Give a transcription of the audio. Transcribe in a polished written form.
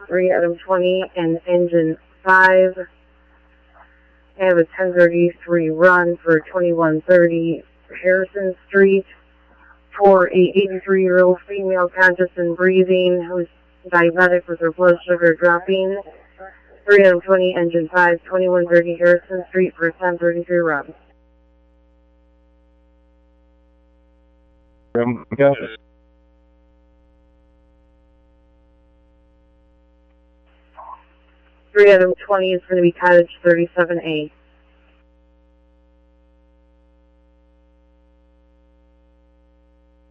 3 out of 20 and engine 5. I have a 1033 run for 2130 Harrison Street for a 83-year-old female conscious and breathing who's diabetic with her blood sugar dropping. 3 out of 20, engine 5, 2130 Harrison Street for a 1033 run. Got it. 3 out of 20 is going to be cottage 37A.